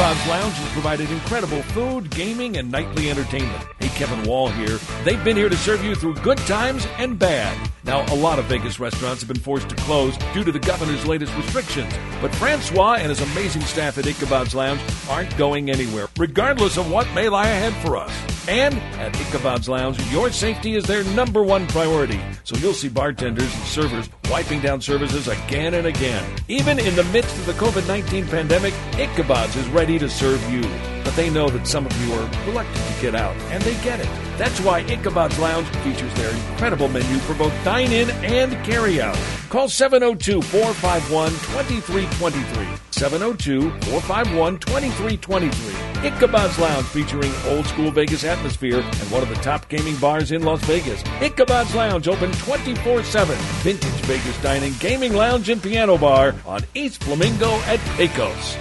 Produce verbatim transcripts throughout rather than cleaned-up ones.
Ichabod's Lounge has provided incredible food, gaming, and nightly entertainment. Hey, Kevin Wall here. They've been here to serve you through good times and bad. Now, a lot of Vegas restaurants have been forced to close due to the governor's latest restrictions. But Francois and his amazing staff at Ichabod's Lounge aren't going anywhere, regardless of what may lie ahead for us. And at Ichabod's Lounge, your safety is their number one priority. So you'll see bartenders and servers wiping down services again and again. Even in the midst of the covid nineteen pandemic, Ichabod's is ready to serve you. But they know that some of you are reluctant to get out, and they get it. That's why Ichabod's Lounge features their incredible menu for both dine-in and carry-out. Call seven oh two, four five one, two three two three. seven oh two, four five one, two three two three. Ichabod's Lounge, featuring old-school Vegas atmosphere and one of the top gaming bars in Las Vegas. Ichabod's Lounge, open twenty-four seven. Vintage Vegas dining, gaming lounge, and piano bar on East Flamingo at Pecos.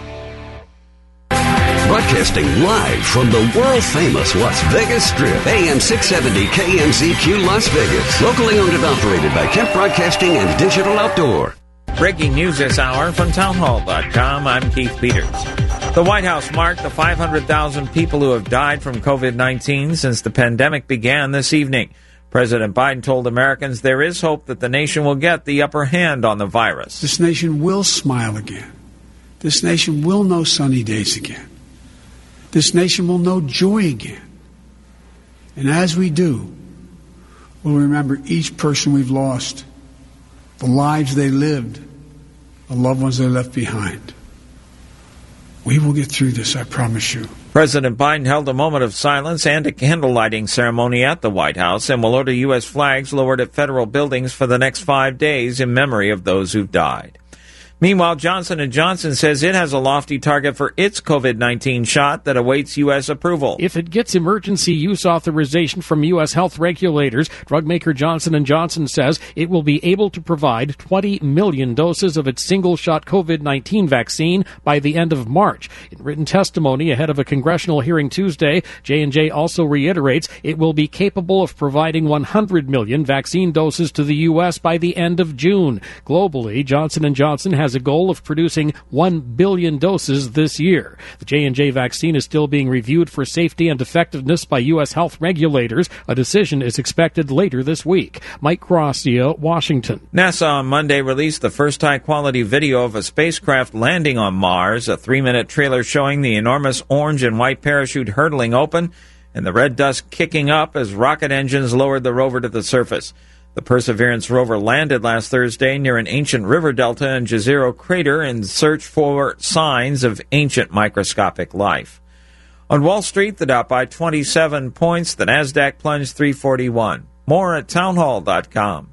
Broadcasting live from the world-famous Las Vegas Strip, A M six seventy K M Z Q Las Vegas. Locally owned and operated by Kemp Broadcasting and Digital Outdoor. Breaking news this hour from townhall dot com. I'm Keith Peters. The White House marked the five hundred thousand people who have died from covid nineteen since the pandemic began this evening. President Biden told Americans there is hope that the nation will get the upper hand on the virus. This nation will smile again. This nation will know sunny days again. This nation will know joy again. And as we do, we'll remember each person we've lost, the lives they lived, the loved ones they left behind. We will get through this, I promise you. President Biden held a moment of silence and a candle-lighting ceremony at the White House and will order U S flags lowered at federal buildings for the next five days in memory of those who've died. Meanwhile, Johnson and Johnson says it has a lofty target for its covid nineteen shot that awaits U S approval. If it gets emergency use authorization from U S health regulators, drug maker Johnson and Johnson says it will be able to provide twenty million doses of its single-shot covid nineteen vaccine by the end of March. In written testimony ahead of a congressional hearing Tuesday, J and J also reiterates it will be capable of providing one hundred million vaccine doses to the U S by the end of June. Globally, Johnson and Johnson has a goal of producing one billion doses this year. The J and J vaccine is still being reviewed for safety and effectiveness by U S health regulators. A decision is expected later this week. Mike Gracia, Washington. NASA on Monday released the first high-quality video of a spacecraft landing on Mars, a three-minute trailer showing the enormous orange and white parachute hurtling open and the red dust kicking up as rocket engines lowered the rover to the surface. The Perseverance rover landed last Thursday near an ancient river delta in Jezero Crater in search for signs of ancient microscopic life. On Wall Street, the Dow by twenty-seven points, the Nasdaq plunged three forty-one. More at townhall dot com.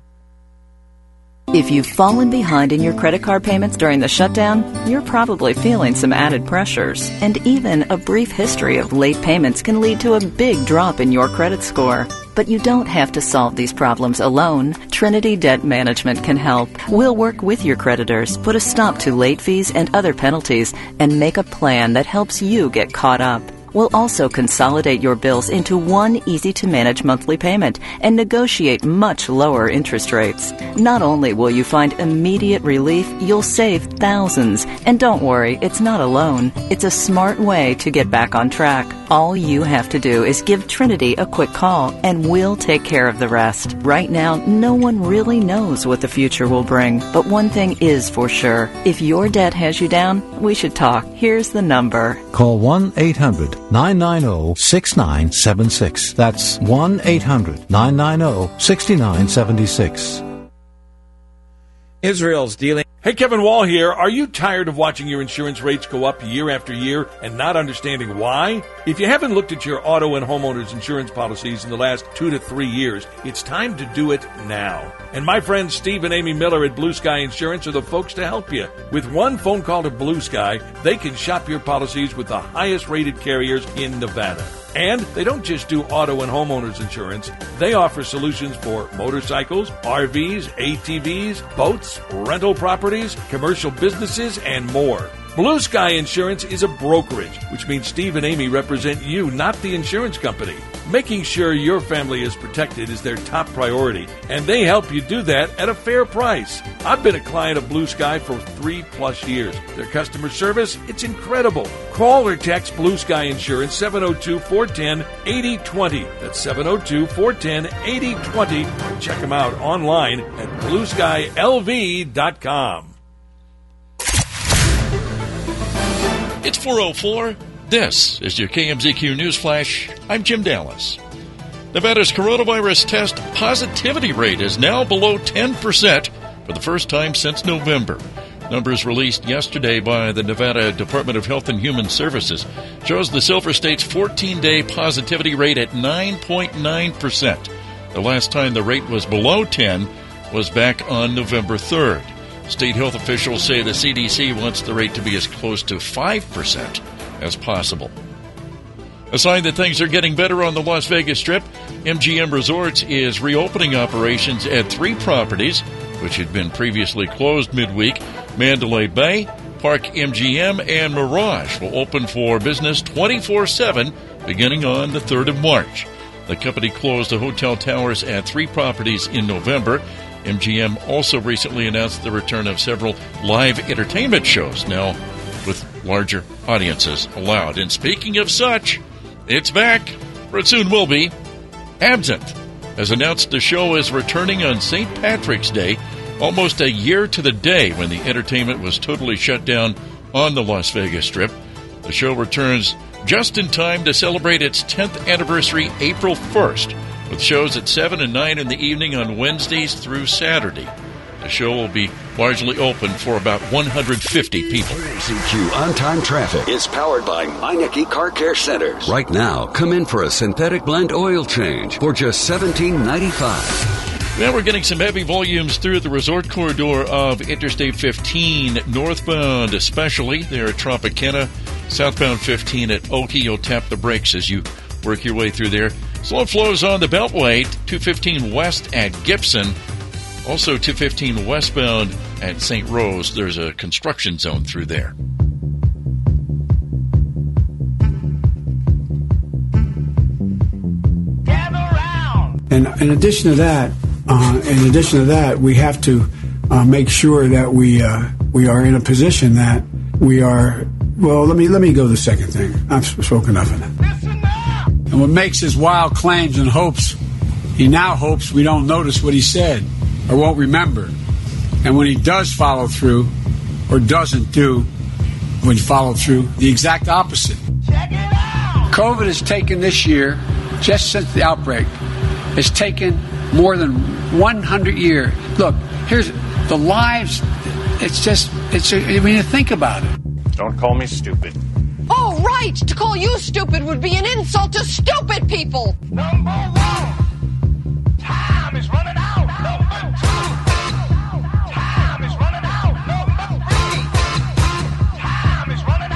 If you've fallen behind in your credit card payments during the shutdown, you're probably feeling some added pressures. And even a brief history of late payments can lead to a big drop in your credit score. But you don't have to solve these problems alone. Trinity Debt Management can help. We'll work with your creditors, put a stop to late fees and other penalties, and make a plan that helps you get caught up. We'll also consolidate your bills into one easy-to-manage monthly payment and negotiate much lower interest rates. Not only will you find immediate relief, you'll save thousands. And don't worry, it's not alone. It's a smart way to get back on track. All you have to do is give Trinity a quick call, and we'll take care of the rest. Right now, no one really knows what the future will bring. But one thing is for sure. If your debt has you down, we should talk. Here's the number. Call one eight hundred nine nine zero six nine seven six. That's one eight hundred nine nine zero six nine seven six. Israel's dealing... Hey, Kevin Wall here. Are you tired of watching your insurance rates go up year after year and not understanding why? If you haven't looked at your auto and homeowners insurance policies in the last two to three years, it's time to do it now. And my friends Steve and Amy Miller at Blue Sky Insurance are the folks to help you. With one phone call to Blue Sky, they can shop your policies with the highest-rated carriers in Nevada. And they don't just do auto and homeowners insurance. They offer solutions for motorcycles, R Vs, A T Vs, boats, rental properties, commercial businesses, and more. Blue Sky Insurance is a brokerage, which means Steve and Amy represent you, not the insurance company. Making sure your family is protected is their top priority, and they help you do that at a fair price. I've been a client of Blue Sky for three plus years. Their customer service, it's incredible. Call or text Blue Sky Insurance seven oh two, four one zero, eight oh two zero. That's seven oh two, four one zero, eight oh two zero. Or check them out online at blue sky l v dot com. It's four oh four. This is your K M Z Q News Flash. I'm Jim Dallas. Nevada's coronavirus test positivity rate is now below ten percent for the first time since November. Numbers released yesterday by the Nevada Department of Health and Human Services shows the Silver State's fourteen-day positivity rate at nine point nine percent. The last time the rate was below ten was back on November third. State health officials say the C D C wants the rate to be as close to five percent as possible. A sign that things are getting better on the Las Vegas Strip, M G M Resorts is reopening operations at three properties, which had been previously closed midweek. Mandalay Bay, Park M G M, and Mirage will open for business twenty-four seven beginning on the third of March. The company closed the hotel towers at three properties in November. M G M also recently announced the return of several live entertainment shows, now with larger audiences allowed. And speaking of such, it's back, or it soon will be. Absinthe has announced the show is returning on Saint Patrick's Day, almost a year to the day when the entertainment was totally shut down on the Las Vegas Strip. The show returns just in time to celebrate its tenth anniversary April first, with shows at seven and nine in the evening on Wednesdays through Saturday. The show will be largely open for about one hundred fifty people. K M Z Q On-Time Traffic is powered by Meineke Car Care Centers. Right now, come in for a synthetic blend oil change for just seventeen ninety-five. Now we're getting some heavy volumes through the resort corridor of Interstate fifteen, northbound especially there at Tropicana. Southbound fifteen at Oki, you'll tap the brakes as you work your way through there. Slow flows on the Beltway, two fifteen west at Gibson. Also two fifteen westbound at Saint Rose. There's a construction zone through there. And in addition to that, uh, in addition to that, we have to uh, make sure that we uh, we are in a position that we are. Well, let me let me go to the second thing. I've spoken enough of that. And what makes his wild claims and hopes, he now hopes we don't notice what he said or won't remember. And when he does follow through or doesn't do when he followed through, the exact opposite. Check it out! COVID has taken this year, just since the outbreak, has taken more than one hundred years. Look, here's the lives. It's just, it's. I mean, think about it. Don't call me stupid. Oh, right! To call you stupid would be an insult to stupid people! Number one, time is running out. Number two, time is running out. Number three, time is running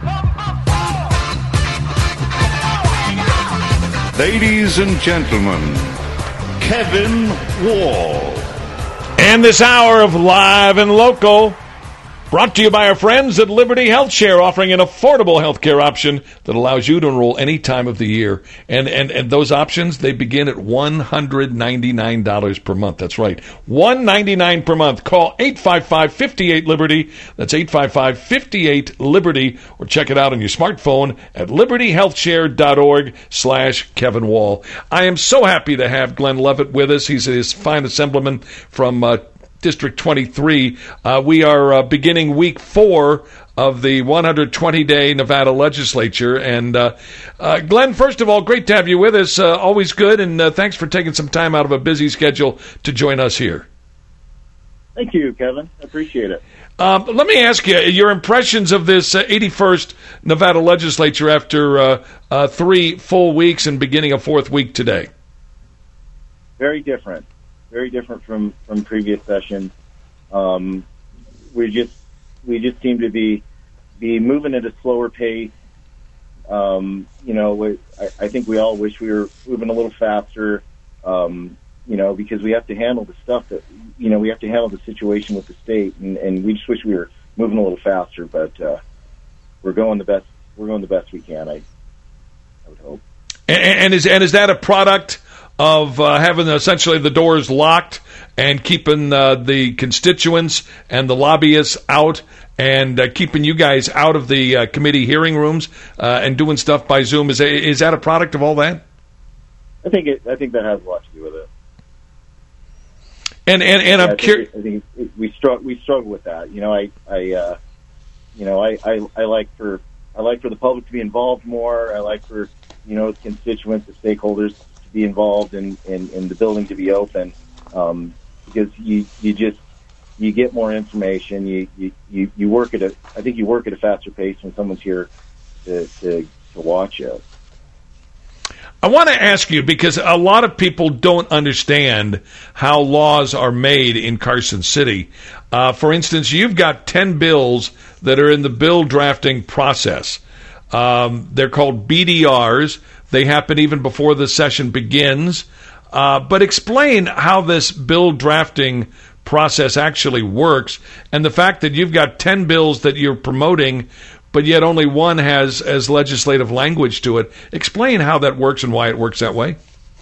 out. Number four. Ladies and gentlemen, Kevin Wall. And this hour of Live and Local, brought to you by our friends at Liberty Health Share, offering an affordable health care option that allows you to enroll any time of the year. And, and, and those options, they begin at one hundred ninety-nine dollars per month. That's right, one hundred ninety-nine dollars per month. Call eight five five, five eight, Liberty. That's eight five five, five eight, Liberty. Or check it out on your smartphone at liberty health share dot org slash Kevin Wall. I am so happy to have Glenn Levitt with us. He's a fine assemblyman from uh, District twenty-three. Uh, we are uh, beginning week four of the one hundred twenty day Nevada legislature. And uh, uh, Glenn, first of all, great to have you with us. Uh, always good, and uh, thanks for taking some time out of a busy schedule to join us here. Thank you, Kevin. I appreciate it. Um, let me ask you, your impressions of this uh, eighty-first Nevada legislature after uh, uh, three full weeks and beginning a fourth week today. Very different. Very different from, from previous sessions. Um, we just we just seem to be be moving at a slower pace. Um, you know, we, I, I think we all wish we were moving a little faster. Um, you know, because we have to handle the stuff that you know we have to handle the situation with the state, and, and we just wish we were moving a little faster. But uh, we're going the best we're going the best we can. I I would hope. And, and is and is that a product of uh, having essentially the doors locked and keeping uh, the constituents and the lobbyists out, and uh, keeping you guys out of the uh, committee hearing rooms uh, and doing stuff by Zoom? Is is that a product of all that? I think it. I think that has a lot to do with it. And and, and yeah, I'm curious. I think it, we struggle. We struggle with that. You know, I, I, uh, you know, I, I, I like for I like for the public to be involved more. I like for you know constituents, the stakeholders to be involved in, in, in the building to be open, um, because you you just you get more information. You, you, you, you work at a I think you work at a faster pace when someone's here to to, to watch it. I want to ask you, because a lot of people don't understand how laws are made in Carson City. Uh, for instance, you've got ten bills that are in the bill drafting process. Um, they're called B D Rs. They happen even before the session begins. Uh, but explain how this bill drafting process actually works, and the fact that you've got ten bills that you're promoting, but yet only one has as legislative language to it. Explain how that works and why it works that way.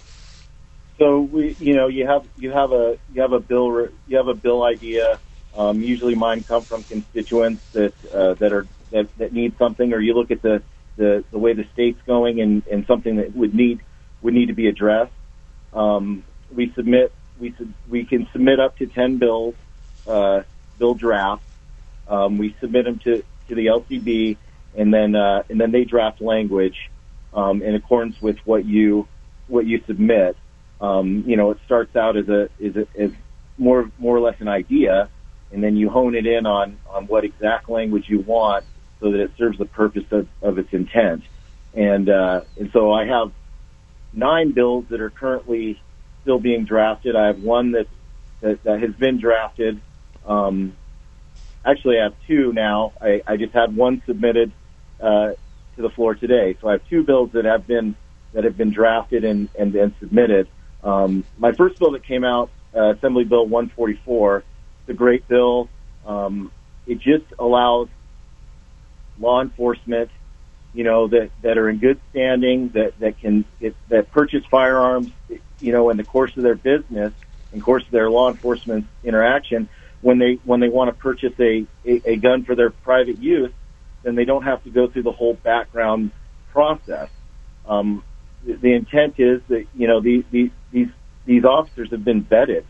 So we, you know, you have you have a you have a bill you have a bill idea. Um, usually, mine come from constituents that uh, that are that, that need something, or you look at the, the, the way the state's going and, and something that would need would need to be addressed. Um, we submit we we can submit up to ten bills, uh, bill drafts. Um, we submit them to. to the L C B, and then uh, and then they draft language um, in accordance with what you what you submit. Um, you know, it starts out as a is a, as more more or less an idea, and then you hone it in on, on what exact language you want, so that it serves the purpose of, of its intent. And uh, and so I have nine bills that are currently still being drafted. I have one that that, that has been drafted. Um, Actually, I have two now. I, I just had one submitted uh, to the floor today, so I have two bills that have been that have been drafted and and then submitted. Um, my first bill that came out, uh, Assembly Bill one forty-four, it's a great bill. Um, it just allows law enforcement, you know, that, that are in good standing, that that can it, that purchase firearms, you know, in the course of their business, in the course of their law enforcement interaction. When they when they want to purchase a, a, a gun for their private use, then they don't have to go through the whole background process. Um, the, the intent is that you know these these these these officers have been vetted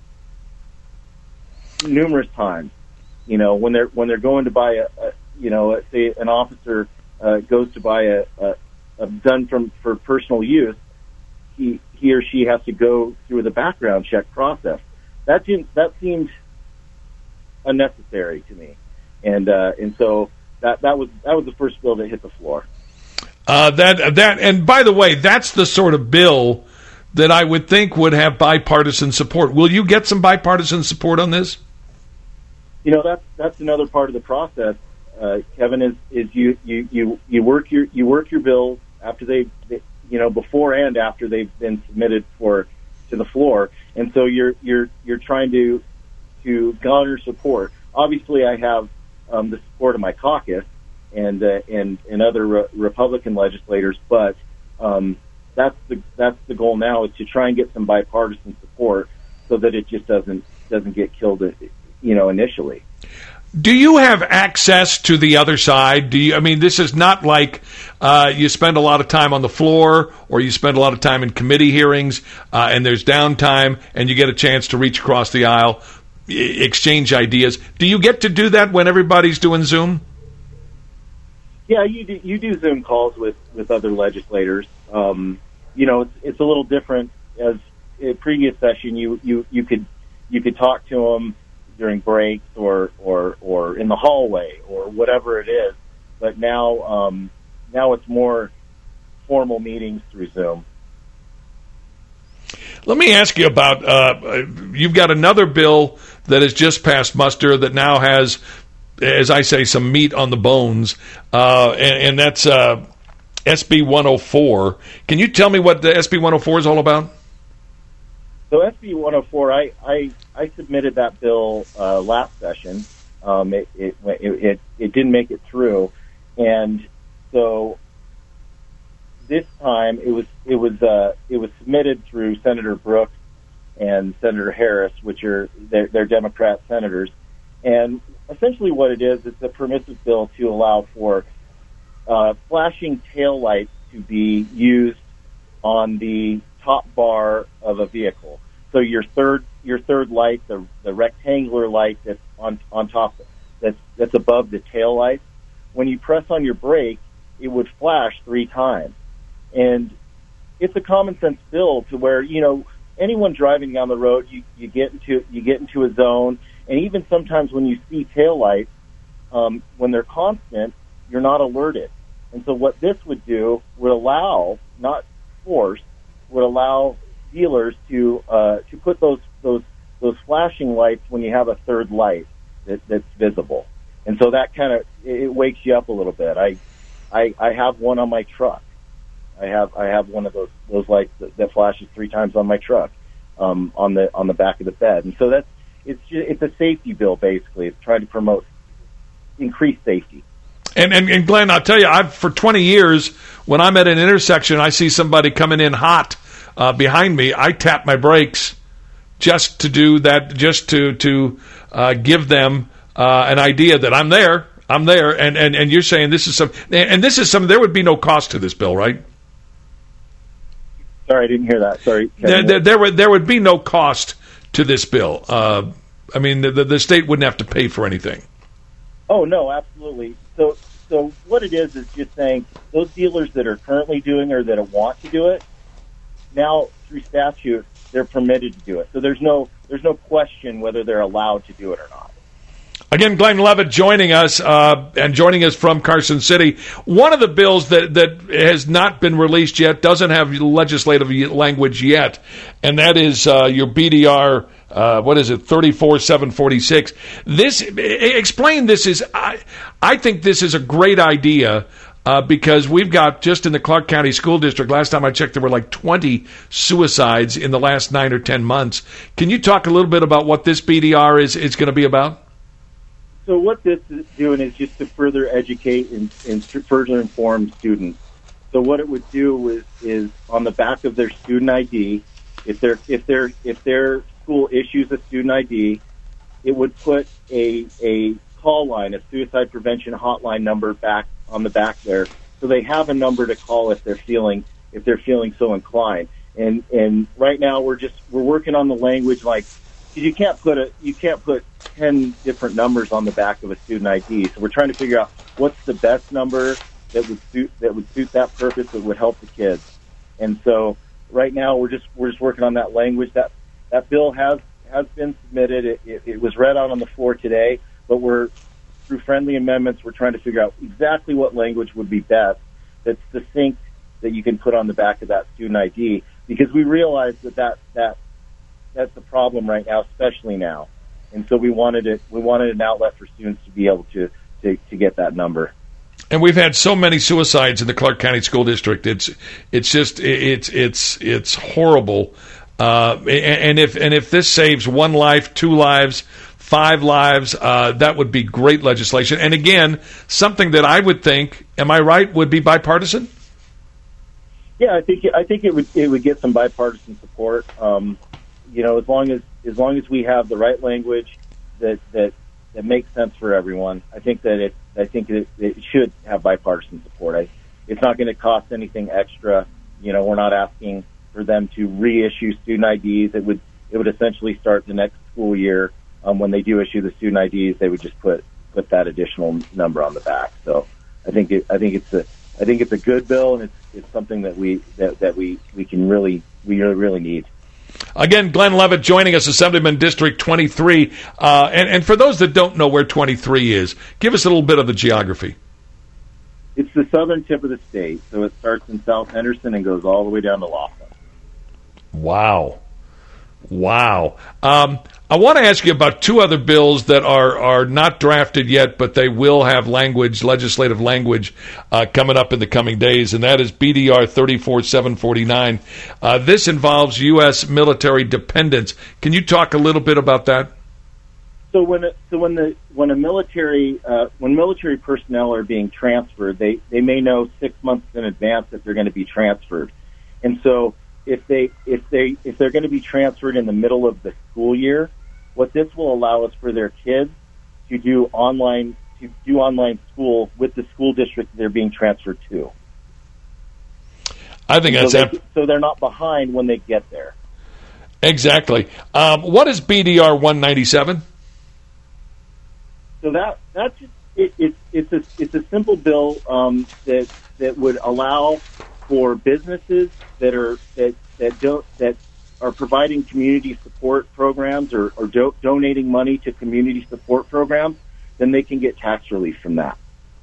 numerous times. You know when they're when they're going to buy a, a you know say an officer uh, goes to buy a, a, a gun from for personal use, he he or she has to go through the background check process. That seems that seems unnecessary to me, and uh, and so that that was that was the first bill that hit the floor. Uh, that that and by the way, that's the sort of bill that I would think would have bipartisan support. Will you get some bipartisan support on this? You know, that's that's another part of the process, uh, Kevin. Is is you, you, you, you work your you work your bills after they, they you know before and after they've been submitted for to the floor, and so you're you're you're trying to. to garner support. Obviously, I have um, the support of my caucus and uh, and and other re- Republican legislators, but um, that's the that's the goal now, is to try and get some bipartisan support so that it just doesn't doesn't get killed, you know, initially. Do you have access to the other side? Do you? I mean, this is not like uh, you spend a lot of time on the floor or you spend a lot of time in committee hearings uh, and there's downtime and you get a chance to reach across the aisle, exchange ideas. Do you get to do that when everybody's doing Zoom? Yeah, you do, you do Zoom calls with, with other legislators. Um, you know, it's, it's a little different. As in previous session, you, you, you could you could talk to them during breaks or, or, or in the hallway or whatever it is. But now um, now it's more formal meetings through Zoom. Let me ask you about, uh, you've got another bill that has just passed muster that now has, as I say, some meat on the bones, uh, and, and that's uh, S B one oh four. Can you tell me what the S B one oh four is all about? So S B one oh four, I, I, I submitted that bill uh, last session. Um, it, it, it, it, it didn't make it through. And so this time it was it was uh, it was submitted through Senator Brooks and Senator Harris, which are they're, they're Democrat senators. And essentially what it is, it's a permissive bill to allow for uh, flashing taillights to be used on the top bar of a vehicle. So your third your third light, the the rectangular light that's on on top, that's that's above the tail light, when you press on your brake, it would flash three times. And it's a common sense bill to where, you know, anyone driving down the road, you, you get into you get into a zone, and even sometimes when you see taillights, um, when they're constant, you're not alerted. And so what this would do would allow, not force, would allow dealers to uh, to put those those those flashing lights when you have a third light that, that's visible. And so that kind of it wakes you up a little bit. I, I I have one on my truck. I have I have one of those those lights that, that flashes three times on my truck, um, on the on the back of the bed. And so that's it's just, it's a safety bill basically. It's trying to promote increased safety. And, and and Glenn, I'll tell you, I've for twenty years, when I'm at an intersection, I see somebody coming in hot uh, behind me, I tap my brakes just to do that, just to to uh, give them uh, an idea that I'm there, I'm there. And, and, and you're saying this is some, and this is some. There would be no cost to this bill, right? Sorry, I didn't hear that. Sorry. There, there, there would there would be no cost to this bill. Uh, I mean, the, the the state wouldn't have to pay for anything. Oh no, absolutely. So, so what it is is just saying those dealers that are currently doing or that want to do it, now through statute they're permitted to do it. So there's no there's no question whether they're allowed to do it or not. Again, Glenn Levitt joining us, uh, and joining us from Carson City. One of the bills that, that has not been released yet, doesn't have legislative language yet, and that is uh, your B D R, uh, what is it, thirty-four seven forty-six. This, explain this is, I, I think this is a great idea, uh, because we've got, just in the Clark County School District, last time I checked, there were like twenty suicides in the last nine or ten months. Can you talk a little bit about what this B D R is, is going to be about? So what this is doing is just to further educate and, and further inform students. So what it would do is, is on the back of their student I D, if their if their if their school issues a student I D, it would put a a call line, a suicide prevention hotline number back on the back there, so they have a number to call if they're feeling if they're feeling so inclined. And and right now we're just we're working on the language, like, because you can't put a you can't put ten different numbers on the back of a student I D. So we're trying to figure out what's the best number that would suit that would suit that purpose, that would help the kids. And so right now we're just we're just working on that language. That that bill has has been submitted. It, it, it was read out on the floor today, but we're through friendly amendments. We're trying to figure out exactly what language would be best, that's succinct, that you can put on the back of that student I D, because we realize that that that that's the problem right now, especially now. And so we wanted it. We wanted an outlet for students to be able to, to, to get that number. And we've had so many suicides in the Clark County School District. It's it's just it's it's it's horrible. Uh, and if and if this saves one life, two lives, five lives, uh, that would be great legislation. And again, something that I would think, am I right, would be bipartisan? Yeah, I think I think it would it would get some bipartisan support. Um, you know, as long as as long as we have the right language that that, that makes sense for everyone, I think that it I think it, it should have bipartisan support. I, it's not going to cost anything extra. You know, we're not asking for them to reissue student I Ds. It would it would essentially start the next school year. Um, when they do issue the student I Ds, they would just put put that additional number on the back. So I think it, I think it's a I think it's a good bill, and it's it's something that we that, that we, we can really we really, really need. Again, Glenn Levitt joining us, Assemblyman District twenty-three. Uh, and, and for those that don't know where twenty-three is, give us a little bit of the geography. It's the southern tip of the state, so it starts in South Henderson and goes all the way down to Laughlin. Wow. Wow. Um, I want to ask you about two other bills that are, are not drafted yet, but they will have language, legislative language, uh, coming up in the coming days, and that is B D R thirty-four seven forty-nine. Uh, this involves U S military dependents. Can you talk a little bit about that? So when it, so when the when a military uh, when military personnel are being transferred, they, they may know six months in advance that they're going to be transferred, and so if they if they if they're going to be transferred in the middle of the school year, what this will allow is for their kids to do online to do online school with the school district they're being transferred to. I think that's so, they, so they're not behind when they get there. Exactly. Um, what is B D R one ninety-seven? So that that's it, it, it's a it's a simple bill um, that that would allow for businesses that are that that don't that are providing community support programs or, or do, donating money to community support programs, then they can get tax relief from that.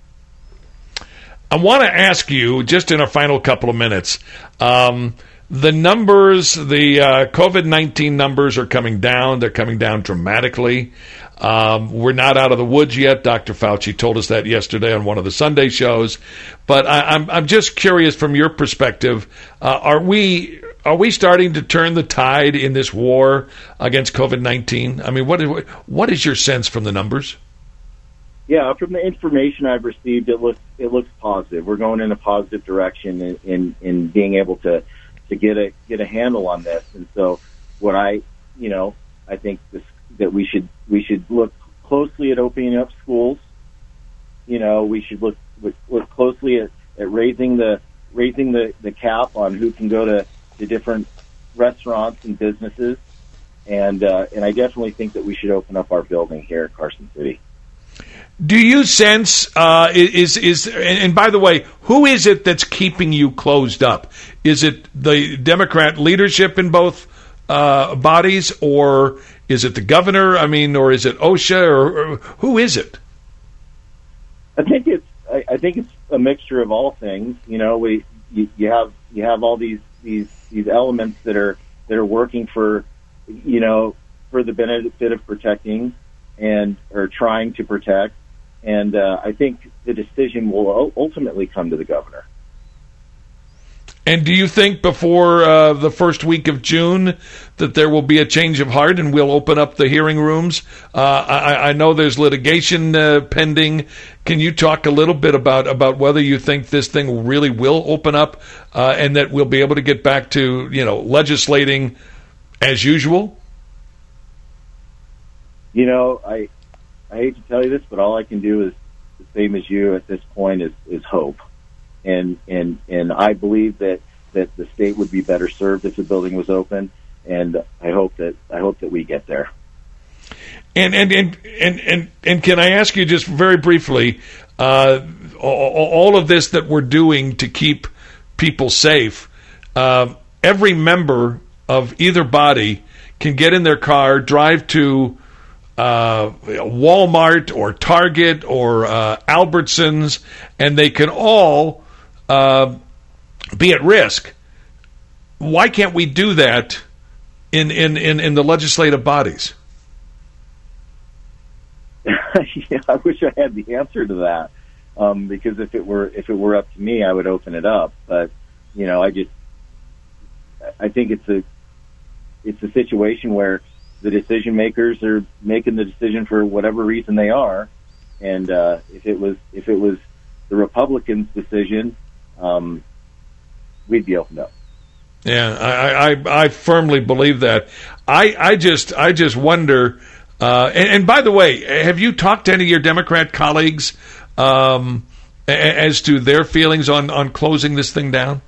I want to ask you, just in a final couple of minutes, um, the numbers, the uh, COVID nineteen numbers are coming down. They're coming down dramatically. Um, we're not out of the woods yet. Doctor Fauci told us that yesterday on one of the Sunday shows. But I, I'm, I'm just curious from your perspective, uh, are we are we starting to turn the tide in this war against COVID nineteen? I mean, what is, what is your sense from the numbers? Yeah, from the information I've received, it looks it looks positive. We're going in a positive direction in, in, in being able to, to get a get a handle on this. And so, what I you know I think this, that we should we should look closely at opening up schools. You know, we should look look, look closely at, at raising the raising the, the cap on who can go to, to different restaurants and businesses. And uh, and I definitely think that we should open up our building here at Carson City. Do you sense, uh, is, is, and by the way, who is it that's keeping you closed up? Is it the Democrat leadership in both uh, bodies, or is it the governor? I mean, or is it OSHA, or, or who is it? I think it's, I, I think it's a mixture of all things. You know, we, you, you have, you have all these, these, these elements that are, that are working for, you know, for the benefit of protecting and, or trying to protect. And uh, I think the decision will ultimately come to the governor. And do you think before uh, the first week of June that there will be a change of heart and we'll open up the hearing rooms? Uh, I, I know there's litigation uh, pending. Can you talk a little bit about, about whether you think this thing really will open up uh, and that we'll be able to get back to, you know, legislating as usual? You know, I... I hate to tell you this, but all I can do is the same as you at this point is, is hope. And, and, and I believe that, that the state would be better served if the building was open. And I hope that, I hope that we get there. And, and, and, and, and, and can I ask you just very briefly, uh, all of this that we're doing to keep people safe, uh, every member of either body can get in their car, drive to Uh, Walmart or Target or uh, Albertsons, and they can all uh, be at risk. Why can't we do that in, in, in, in the legislative bodies? Yeah, I wish I had the answer to that, um, because if it were if it were up to me, I would open it up. But you know, I just I think it's a it's a situation where the decision makers are making the decision for whatever reason they are, and uh, if it was if it was the Republicans' decision, um, we'd be opened up. Yeah, I, I I firmly believe that. I I just I just wonder. Uh, and, and by the way, have you talked to any of your Democrat colleagues um, as to their feelings on, on closing this thing down?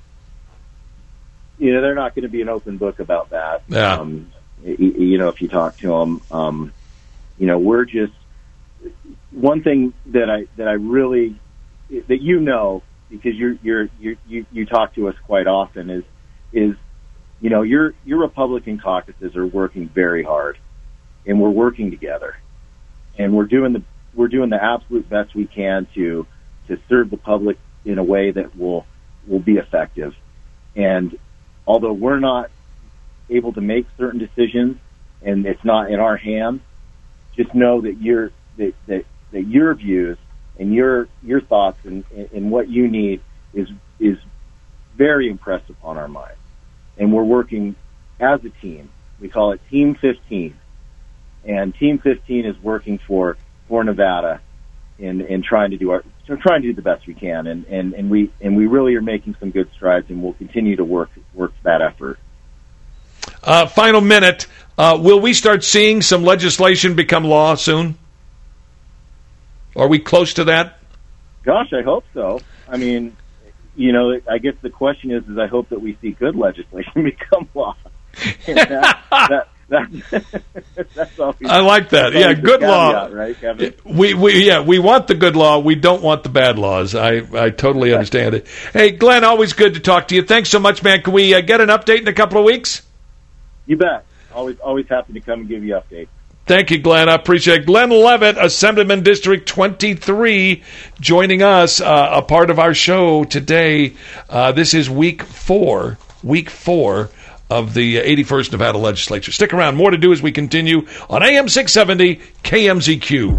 You know, they're not going to be an open book about that. Yeah. Um, you know, if you talk to them, um, you know, we're just one thing that I that I really that you know because you're you're, you're you you talk to us quite often is is you know your your Republican caucuses are working very hard, and we're working together, and we're doing the we're doing the absolute best we can to to serve the public in a way that will will be effective, and although we're not able to make certain decisions, and it's not in our hands, just know that your that, that, that your views and your your thoughts and, and what you need is is very impressed upon our minds, and we're working as a team. We call it Team fifteen, And Team fifteen is working for, for Nevada in, in trying to do our trying to do the best we can, and, and, and we and we really are making some good strides, and we'll continue to work work that effort. Uh, final minute. Uh, will we start seeing some legislation become law soon? Are we close to that? Gosh, I hope so. I mean, you know, I guess the question is, is I hope that we see good legislation become law. And that, that, that, that's always, I like that. Yeah, good law. Caveat, right, Kevin? We, we, yeah, we want the good law. We don't want the bad laws. I, I totally understand it. Hey, Glenn, always good to talk to you. Thanks so much, man. Can we uh, get an update in a couple of weeks? You bet. Always, always happy to come and give you updates. Thank you, Glenn. I appreciate it. Glenn Levitt, Assemblyman District twenty-three, joining us, uh, a part of our show today. Uh, this is week four, week four of the eighty-first Nevada Legislature. Stick around. More to do as we continue on A M six seventy K M Z Q.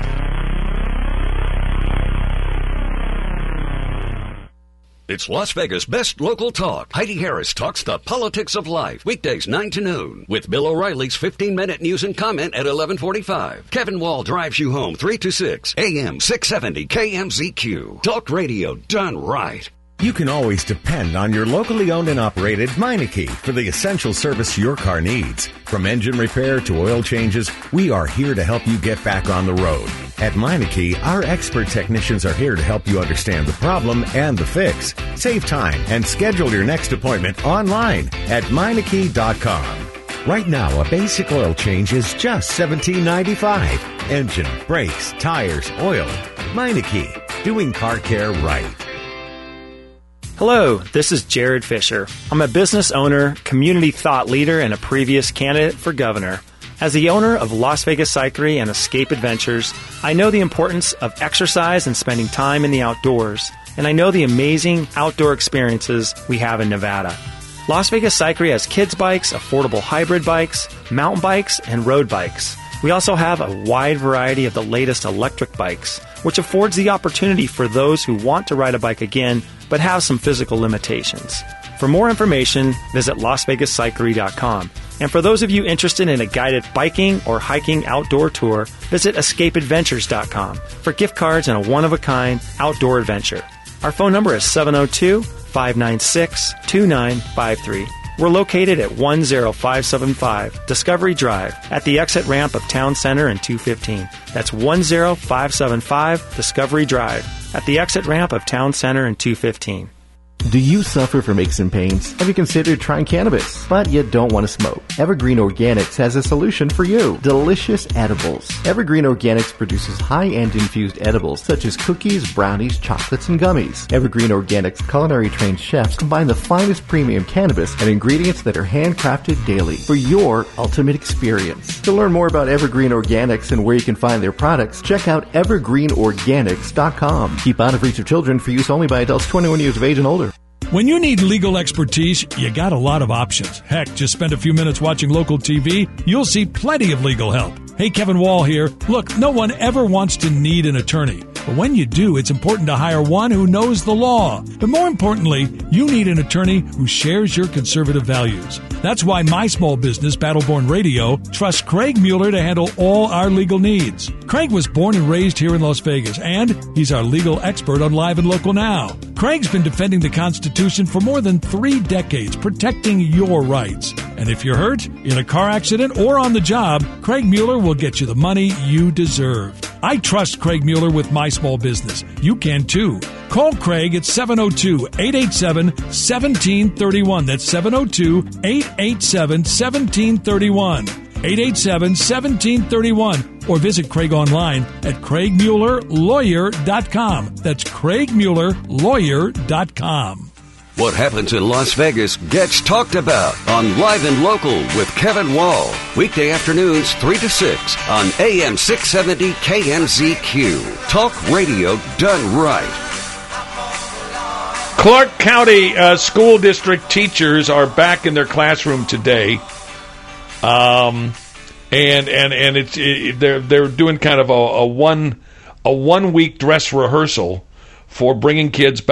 It's Las Vegas' best local talk. Heidi Harris talks the politics of life. Weekdays nine to noon. With Bill O'Reilly's fifteen-minute news and comment at eleven forty-five. Kevin Wall drives you home three to six. A M six seventy K M Z Q. Talk radio done right. You can always depend on your locally owned and operated Meineke for the essential service your car needs. From engine repair to oil changes, we are here to help you get back on the road. At Meineke, our expert technicians are here to help you understand the problem and the fix. Save time and schedule your next appointment online at Meineke dot com. Right now, a basic oil change is just seventeen ninety-five. Engine, brakes, tires, oil. Meineke, doing car care right. Hello, this is Jared Fisher. I'm a business owner, community thought leader, and a previous candidate for governor. As the owner of Las Vegas Cyclery and Escape Adventures, I know the importance of exercise and spending time in the outdoors, and I know the amazing outdoor experiences we have in Nevada. Las Vegas Cyclery has kids bikes, affordable hybrid bikes, mountain bikes, and road bikes. We also have a wide variety of the latest electric bikes, which affords the opportunity for those who want to ride a bike again but have some physical limitations. For more information, visit Las Vegas Cyclery dot com. And for those of you interested in a guided biking or hiking outdoor tour, visit Escape Adventures dot com for gift cards and a one-of-a-kind outdoor adventure. Our phone number is seven oh two, five nine six, two nine five three. We're located at one oh five seven five Discovery Drive at the exit ramp of Town Center and two fifteen. That's one oh five seven five Discovery Drive at the exit ramp of Town Center and two fifteen. Do you suffer from aches and pains? Have you considered trying cannabis, but you don't want to smoke? Evergreen Organics has a solution for you. Delicious edibles. Evergreen Organics produces high-end infused edibles such as cookies, brownies, chocolates, and gummies. Evergreen Organics culinary-trained chefs combine the finest premium cannabis and ingredients that are handcrafted daily for your ultimate experience. To learn more about Evergreen Organics and where you can find their products, check out evergreen organics dot com. Keep out of reach of children for use only by adults twenty-one years of age and older. When you need legal expertise, you got a lot of options. Heck, just spend a few minutes watching local T V. You'll see plenty of legal help. Hey, Kevin Wall here. Look, no one ever wants to need an attorney. But when you do, it's important to hire one who knows the law. But more importantly, you need an attorney who shares your conservative values. That's why my small business, Battleborn Radio, trusts Craig Mueller to handle all our legal needs. Craig was born and raised here in Las Vegas, and he's our legal expert on Live and Local Now. Craig's been defending the Constitution for more than three decades, protecting your rights. And if you're hurt, in a car accident, or on the job, Craig Mueller will get you the money you deserve. I trust Craig Mueller with my small business. You can too. Call Craig at seven oh two, eight eight seven, one seven three one. That's seven oh two, eight eight seven, one seven three one. eight eight seven, one seven three one. Or visit Craig online at craig mueller lawyer dot com. That's craig mueller lawyer dot com. What happens in Las Vegas gets talked about on Live and Local with Kevin Wall. Weekday afternoons three to six on A M six seventy K M Z Q. Talk radio done right. Clark County uh, School District teachers are back in their classroom today. Um, and and and it's it, they're they're doing kind of a, a one a one week dress rehearsal for bringing kids back.